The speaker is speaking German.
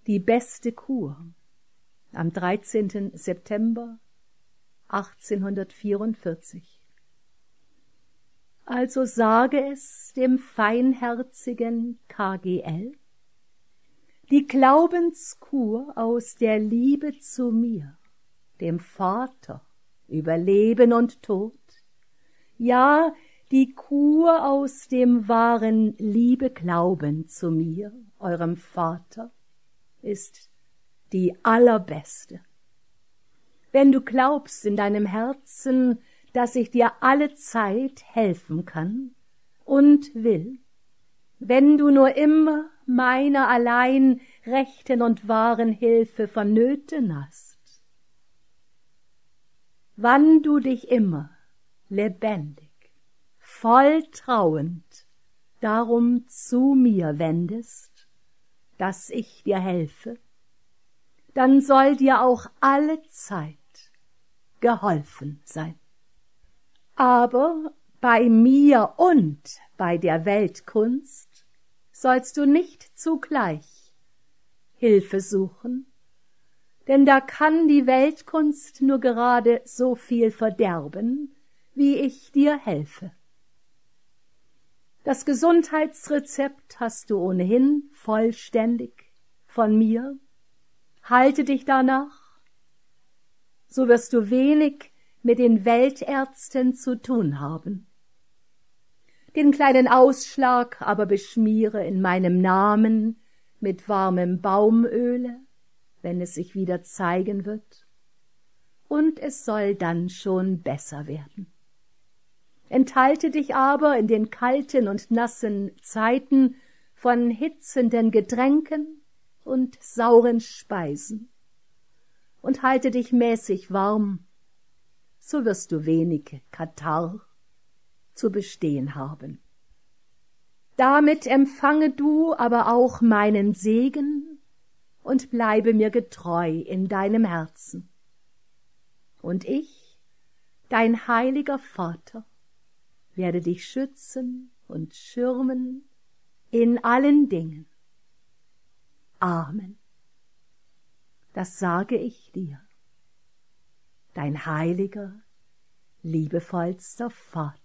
Die beste Kur am 13. September 1844. Also sage es dem feinherzigen KGL, die Glaubenskur aus der Liebe zu mir, dem Vater über Leben und Tod, ja, die Kur aus dem wahren Liebeglauben zu mir, eurem Vater, ist die allerbeste. Wenn du glaubst in deinem Herzen, dass ich dir alle Zeit helfen kann und will, wenn du nur immer meiner allein rechten und wahren Hilfe vonnöten hast, wann du dich immer lebendig, volltrauend darum zu mir wendest, dass ich dir helfe, dann soll dir auch alle Zeit geholfen sein. Aber bei mir und bei der Weltkunst sollst du nicht zugleich Hilfe suchen, denn da kann die Weltkunst nur gerade so viel verderben, wie ich dir helfe. Das Gesundheitsrezept hast du ohnehin vollständig von mir. Halte dich danach, so wirst du wenig mit den Weltärzten zu tun haben. Den kleinen Ausschlag aber beschmiere in meinem Namen mit warmem Baumöle, wenn es sich wieder zeigen wird, und es soll dann schon besser werden. Enthalte dich aber in den kalten und nassen Zeiten von hitzenden Getränken und sauren Speisen und halte dich mäßig warm, so wirst du wenig Katarrh zu bestehen haben. Damit empfange du aber auch meinen Segen und bleibe mir getreu in deinem Herzen. Und ich, dein heiliger Vater, werde dich schützen und schirmen in allen Dingen. Amen. Das sage ich dir, dein heiliger, liebevollster Vater.